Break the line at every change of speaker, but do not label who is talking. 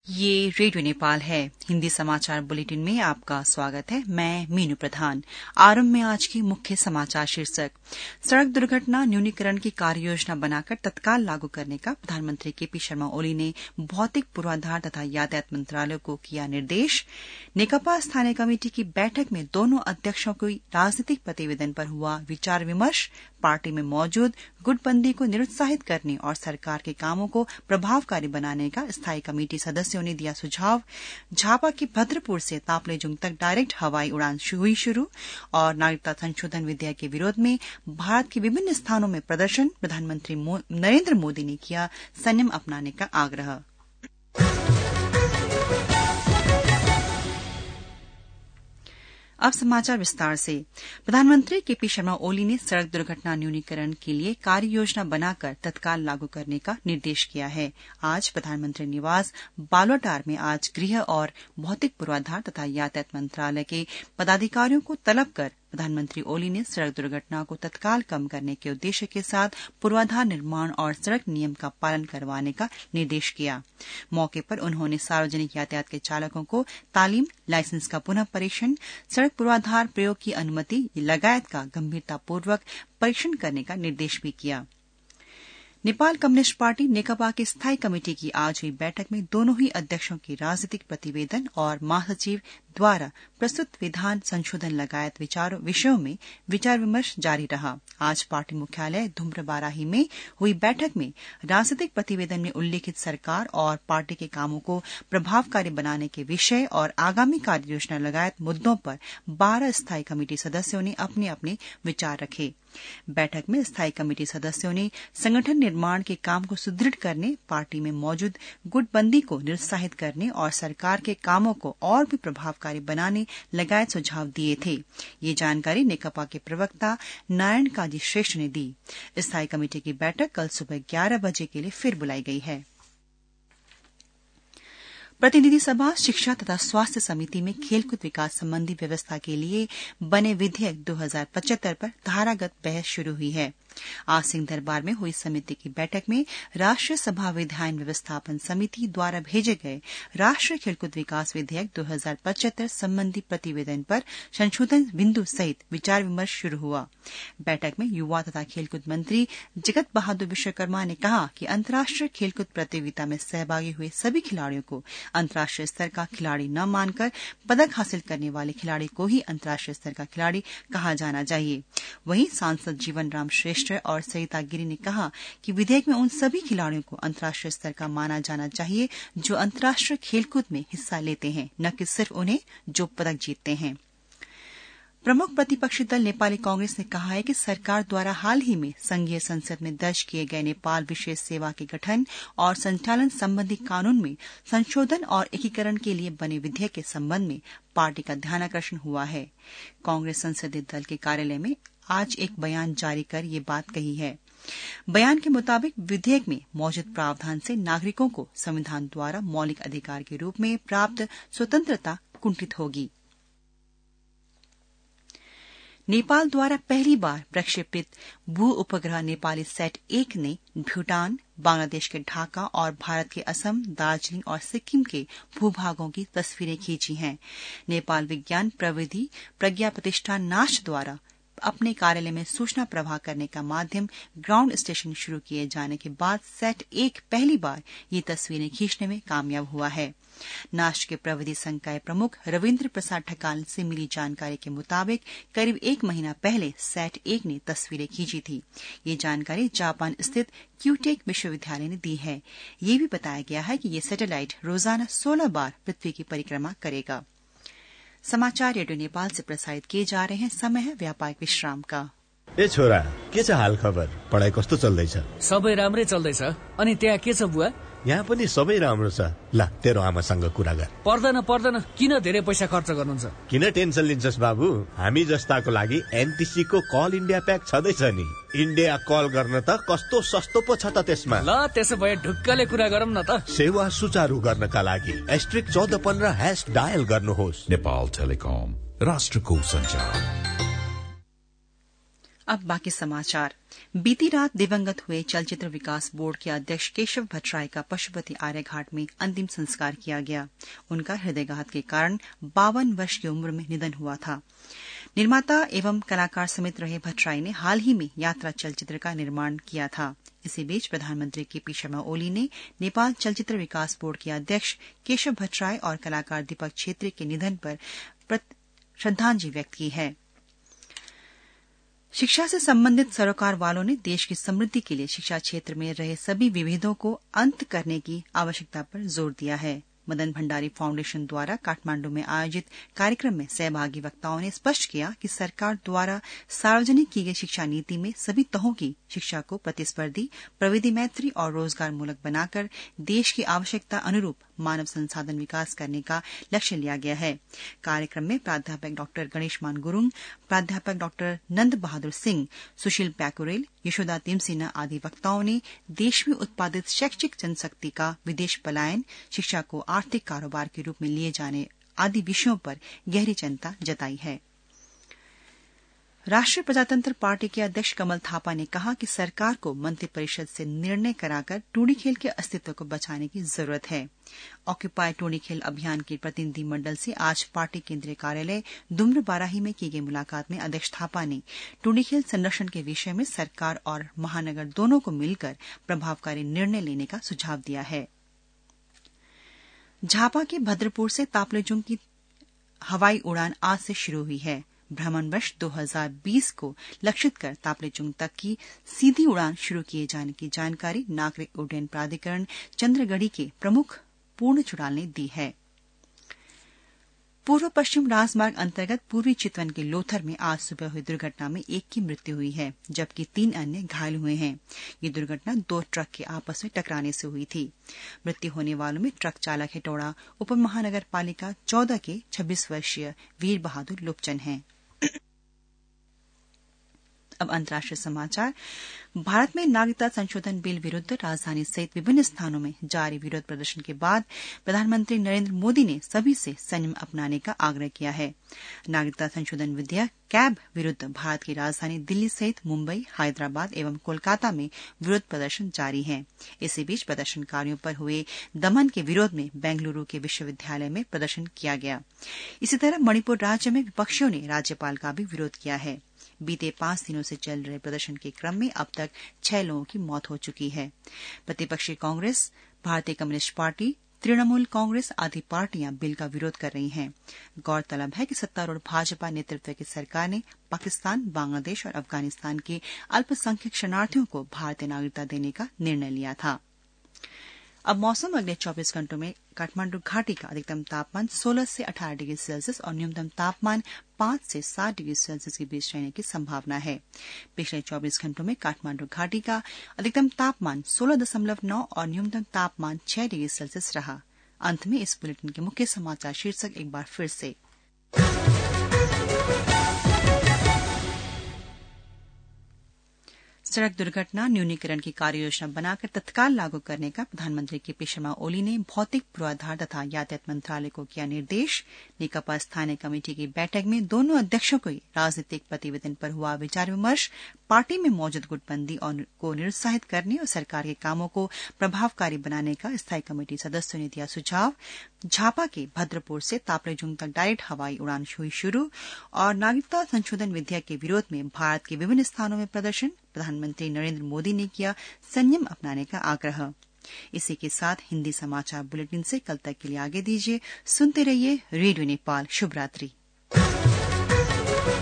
ये रेडियो नेपाल है। हिंदी समाचार बुलेटिन में आपका स्वागत है। मैं मीनू प्रधान। आरंभ में आज की मुख्य समाचार शीर्षक। सड़क दुर्घटना न्यूनीकरण की कार्ययोजना बनाकर तत्काल लागू करने का प्रधानमंत्री केपी शर्मा ओली ने भौतिक पूर्वाधार तथा यातायात मंत्रालय को किया निर्देश। नेकपा स्थायी कमेटी की बैठक में दोनों अध्यक्षों की राजनीतिक प्रतिवेदन पर हुआ विचार विमर्श। पार्टी में मौजूद गुटबंदी को निरुत्साहित करने और सरकार के कामों को प्रभावकारी बनाने का स्थायी कमेटी सदस्यों ने दिया सुझाव। झापा के भद्रपुर से ताप्लेजुंग तक डायरेक्ट हवाई उड़ान हुई शुरू। और नागरिकता संशोधन विधेयक के विरोध में भारत के विभिन्न स्थानों में प्रदर्शन। प्रधानमंत्री नरेंद्र मोदी ने किया संयम अपनाने का आग्रह। अब समाचार विस्तार से। प्रधानमंत्री केपी शर्मा ओली ने सड़क दुर्घटना न्यूनीकरण के लिए कार्ययोजना बनाकर तत्काल लागू करने का निर्देश किया है। आज प्रधानमंत्री निवास बालोटार में आज गृह और भौतिक पूर्वाधार तथा यातायात मंत्रालय के पदाधिकारियों को तलब कर प्रधानमंत्री ओली ने सड़क दुर्घटना को तत्काल कम करने के उद्देश्य के साथ पूर्वाधार निर्माण और सड़क नियम का पालन करवाने का निर्देश किया। मौके पर उन्होंने सार्वजनिक यातायात के चालकों को तालीम, लाइसेंस का पुनः परीक्षण, सड़क पूर्वाधार प्रयोग की अनुमति लगायत का गंभीरतापूर्वक परीक्षण करने का निर्देश भी किया। नेपाल कम्युनिस्ट पार्टी नेकपा की स्थायी कमेटी की आज हुई बैठक में दोनों ही अध्यक्षों के राजनीतिक प्रतिवेदन और महासचिव द्वारा प्रस्तुत विधान संशोधन लगायत विषयों में विचार विमर्श जारी रहा। आज पार्टी मुख्यालय धूम्रबाराही में हुई बैठक में राजनीतिक प्रतिवेदन में उल्लेखित सरकार और पार्टी के कामों को प्रभावकारी बनाने के विषय और आगामी कार्ययोजना लगायत मुद्दों पर 12 स्थायी कमेटी सदस्यों ने अपने अपने विचार रखे। बैठक में स्थायी कमेटी सदस्यों ने संगठन निर्माण के काम को सुदृढ़ करने, पार्टी में मौजूद गुटबंदी को निरुत्साहित करने और सरकार के कामों को और भी प्रभावकारी बनाने लगायत सुझाव दिए थे। ये जानकारी नेकपा के प्रवक्ता नारायण काजी श्रेष्ठ ने दी। स्थायी कमेटी की बैठक कल सुबह 11 बजे के लिए फिर बुलाई गई है। प्रतिनिधि सभा शिक्षा तथा स्वास्थ्य समिति में खेलकूद विकास संबंधी व्यवस्था के लिए बने विधेयक 2075 पर धारागत बहस शुरू हुई है। आज सिंह दरबार में हुई समिति की बैठक में राष्ट्रीय सभा विधायन व्यवस्थापन समिति द्वारा भेजे गए राष्ट्रीय खेलकूद विकास विधेयक 2075 संबंधी प्रतिवेदन पर संशोधन बिंदु सहित विचार विमर्श शुरू हुआ। बैठक में युवा तथा खेलकूद मंत्री जगत बहादुर विश्वकर्मा ने कहा कि अंतर्राष्ट्रीय खेलकूद प्रतियोगिता में सहभागी हुए सभी खिलाड़ियों को अंतर्राष्ट्रीय स्तर का खिलाड़ी न मानकर पदक हासिल करने वाले खिलाड़ी को ही अंतर्राष्ट्रीय स्तर का खिलाड़ी कहा जाना चाहिए। वहीं सांसद जीवन राम श्रेष्ठ और सरिता गिरी ने कहा कि विधेयक में उन सभी खिलाड़ियों को अंतर्राष्ट्रीय स्तर का माना जाना चाहिए जो अंतर्राष्ट्रीय खेलकूद में हिस्सा लेते हैं, न कि सिर्फ उन्हें जो पदक जीतते हैं। प्रमुख प्रतिपक्षी दल नेपाली कांग्रेस ने कहा है कि सरकार द्वारा हाल ही में संघीय संसद में दर्ज किए गए नेपाल विशेष सेवा के गठन और संचालन संबंधी कानून में संशोधन और एकीकरण के लिए बने विधेयक के संबंध में पार्टी का ध्यानाकर्षण हुआ है। कांग्रेस संसदीय दल के कार्यालय में आज एक बयान जारी कर ये बात कही है। बयान के मुताबिक विधेयक में मौजूद प्रावधान से नागरिकों को संविधान द्वारा मौलिक अधिकार के रूप में प्राप्त स्वतंत्रता कुंठित होगी। नेपाल द्वारा पहली बार प्रक्षेपित भू उपग्रह नेपाली सैट 1 ने भूटान, बांग्लादेश के ढाका और भारत के असम, दार्जिलिंग और सिक्किम के भूभागों की तस्वीरें खींची हैं। नेपाल विज्ञान प्रविधि प्रज्ञा प्रतिष्ठान नाश द्वारा अपने कार्यालय में सूचना प्रवाह करने का माध्यम ग्राउंड स्टेशन शुरू किए जाने के बाद सैट 1 पहली बार ये तस्वीरें खींचने में कामयाब हुआ है। नाश के प्रविधि संकाय प्रमुख रविन्द्र प्रसाद ढकाल से मिली जानकारी के मुताबिक करीब 1 महीना पहले सैट 1 ने तस्वीरें खींची थी। ये जानकारी जापान स्थित क्यूटेक विश्वविद्यालय ने दी है। ये भी बताया गया है कि ये सैटेलाइट रोजाना 16 बार पृथ्वी की परिक्रमा करेगा। समाचार रेडियो नेपाल से प्रसारित किए जा रहे हैं। समय है व्यापारिक विश्राम का।
ए छोरा, के छ हाल खबर? पढाइ कस्तो चल्दैछ?
सबै राम्रै चल्दैछ। अनि त्यहाँ के छ बुवा?
यहाँ पनि सबै राम्रो छ। ल, तेरो आमासँग कुरा गर।
पर्दैन, किन धेरै पैसा खर्च गर्नुहुन्छ?
किन टेन्सन लिन्छस् बाबु? हामी जस्ताको लागि एनटीसी को कल इन्डिया प्याक छँदैछ नि। इन्डिया कल गर्न त कस्तो सस्तो पो छ त त्यसमा।
ल, त्यसो भए ढुक्कले कुरा गरौँ न त।
सेवा सुचारू गर्नका लागि *1415# डायल गर्नुहोस्।
नेपाल टेलिकम, राष्ट्रको सञ्चार।
अब बाकी समाचार। बीती रात दिवंगत हुए चलचित्र विकास बोर्ड के अध्यक्ष केशव भट्टराय का पशुपति आर्यघाट में अंतिम संस्कार किया गया। उनका हृदयघात के कारण 52 वर्ष की उम्र में निधन हुआ था। निर्माता एवं कलाकार समेत रहे भट्टराय ने हाल ही में यात्रा चलचित्र का निर्माण किया था। इसी बीच प्रधानमंत्री केपी शर्मा ओली ने नेपाल चलचित्र विकास बोर्ड के अध्यक्ष केशव भट्टराय और कलाकार दीपक छेत्री के निधन पर श्रद्धांजलि व्यक्त की है। शिक्षा से संबंधित सरोकार वालों ने देश की समृद्धि के लिए शिक्षा क्षेत्र में रहे सभी विभेदों को अंत करने की आवश्यकता पर जोर दिया है। मदन भंडारी फाउंडेशन द्वारा काठमांडू में आयोजित कार्यक्रम में सहभागी वक्ताओं ने स्पष्ट किया कि सरकार द्वारा सार्वजनिक की गई शिक्षा नीति में सभी तहों की शिक्षा को प्रतिस्पर्धी, प्रविधि मैत्री और रोजगार मूलक बनाकर देश की आवश्यकता अनुरूप मानव संसाधन विकास करने का लक्ष्य लिया गया है। कार्यक्रम में प्राध्यापक डॉक्टर गणेशमान गुरुंग, प्राध्यापक डॉक्टर नंद बहादुर सिंह, सुशील पैकुरेल, यशोदा तिमसिना आदि वक्ताओं ने देश में उत्पादित शैक्षिक जनशक्ति का विदेश पलायन, शिक्षा को आर्थिक कारोबार के रूप में लिए जाने आदि विषयों पर गहरी चिंता जताई है। राष्ट्रीय प्रजातंत्र पार्टी के अध्यक्ष कमल थापा ने कहा कि सरकार को मंत्रिपरिषद से निर्णय कराकर टूणीखेल के अस्तित्व को बचाने की जरूरत है। ऑक्यूपाई टूणीखेल अभियान के प्रतिनिधि मंडल से आज पार्टी केंद्रीय कार्यालय दुम्रबाराही में की गई मुलाकात में अध्यक्ष थापा ने टूणीखेल संरक्षण के विषय में सरकार और महानगर दोनों को मिलकर प्रभावकारी निर्णय लेने का सुझाव दिया है। झापा के भद्रपुर से तापलेजुंग की हवाई उड़ान आज से शुरू हुई है। भ्रमण वर्ष 2020 को लक्षित कर तापलेजुंग तक की सीधी उड़ान शुरू किए जाने की जानकारी नागरिक उड्डयन प्राधिकरण चंद्रगढ़ी के प्रमुख पूर्ण चुड़ाल ने दी है। पूर्व पश्चिम राजमार्ग अंतर्गत पूर्वी चितवन के लोथर में आज सुबह हुई दुर्घटना में एक की मृत्यु हुई है, जबकि 3 अन्य घायल हुए हैं। ये दुर्घटना 2 ट्रक के आपस में टकराने से हुई थी। मृत्यु होने वालों में ट्रक चालक हेटौड़ा उप महानगर पालिका 14 के 26 वर्षीय वीर बहादुर लुपचन हैं। अब अंतर्राष्ट्रीय समाचार। भारत में नागरिकता संशोधन बिल विरुद्ध राजधानी सहित विभिन्न स्थानों में जारी विरोध प्रदर्शन के बाद प्रधानमंत्री नरेंद्र मोदी ने सभी से संयम अपनाने का आग्रह किया है। नागरिकता संशोधन विधेयक कैब विरुद्ध भारत की राजधानी दिल्ली सहित मुंबई, हैदराबाद एवं कोलकाता में विरोध प्रदर्शन जारी है। इसी बीच प्रदर्शनकारियों पर हुए दमन के विरोध में बेंगलुरु के विश्वविद्यालय में प्रदर्शन किया गया। इसी तरह मणिपुर राज्य में विपक्षियों ने राज्यपाल का भी विरोध किया है। बीते 5 दिनों से चल रहे प्रदर्शन के क्रम में अब तक 6 लोगों की मौत हो चुकी है। प्रतिपक्षी कांग्रेस, भारतीय कम्युनिस्ट पार्टी, तृणमूल कांग्रेस आदि पार्टियां बिल का विरोध कर रही हैं। गौरतलब है कि सत्तारूढ़ भाजपा नेतृत्व की सरकार ने पाकिस्तान, बांग्लादेश और अफगानिस्तान के अल्पसंख्यक शरणार्थियों को भारतीय नागरिकता देने का निर्णय लिया था। अब मौसम। अगले 24 घंटों में काठमांडू घाटी का अधिकतम तापमान 16 से 18 डिग्री सेल्सियस और न्यूनतम तापमान 5 से 7 डिग्री सेल्सियस के बीच रहने की संभावना है। पिछले 24 घंटों में काठमांडू घाटी का अधिकतम तापमान 16.9 और न्यूनतम तापमान 6 डिग्री सेल्सियस रहा। अंत में इस बुलेटिन के मुख्य समाचार शीर्षक एक बार फिर से। सड़क दुर्घटना न्यूनीकरण की कार्ययोजना बनाकर तत्काल लागू करने का प्रधानमंत्री केपी शर्मा ओली ने भौतिक पूर्वाधार तथा यातायात मंत्रालय को किया निर्देश। नेकपा स्थानीय कमेटी की बैठक में दोनों अध्यक्षों को राजनीतिक प्रतिवेदन पर हुआ विचार विमर्श। पार्टी में मौजूद गुटबंदी को निरुत्साहित करने और सरकार के कामों को प्रभावकारी बनाने का स्थायी कमेटी सदस्यों ने दिया सुझाव। झापा के भद्रपुर से तापलेजुंग तक डायरेक्ट हवाई उड़ान हुई शुरू और नागरिकता संशोधन विधेयक के विरोध में भारत के विभिन्न स्थानों में प्रदर्शन। प्रधानमंत्री नरेंद्र मोदी ने किया संयम अपनाने का आग्रह। इसी के साथ हिंदी समाचार बुलेटिन से कल तक के लिए आगे दीजिए। सुनते रहिए रेडियो नेपाल। शुभ रात्रि।